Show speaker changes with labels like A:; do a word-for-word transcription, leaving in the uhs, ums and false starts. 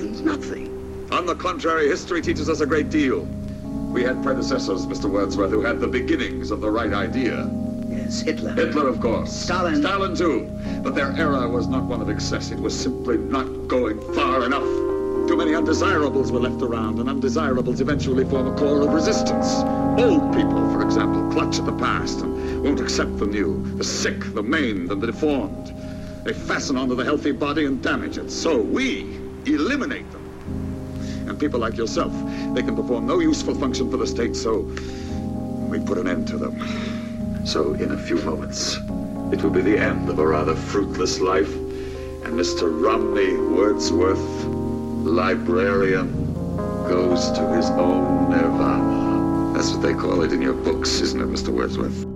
A: means nothing.
B: On the contrary, history teaches us a great deal. We had predecessors, Mister Wordsworth, who had the beginnings of the right idea.
A: Yes, Hitler.
B: Hitler, of course.
A: Stalin.
B: Stalin, too. But their era was not one of excess. It was simply not going far enough. Too many undesirables were left around, and undesirables eventually form a core of resistance. Old people, for example, clutch at the past and won't accept the new. The sick, the maimed, and the deformed. They fasten onto the healthy body and damage it. So we eliminate them. And people like yourself, they can perform no useful function for the state, so we put an end to them. So in a few moments, it will be the end of a rather fruitless life, and Mister Romney Wordsworth, librarian, goes to his own nirvana. That's what they call it in your books, isn't it, Mister Wordsworth?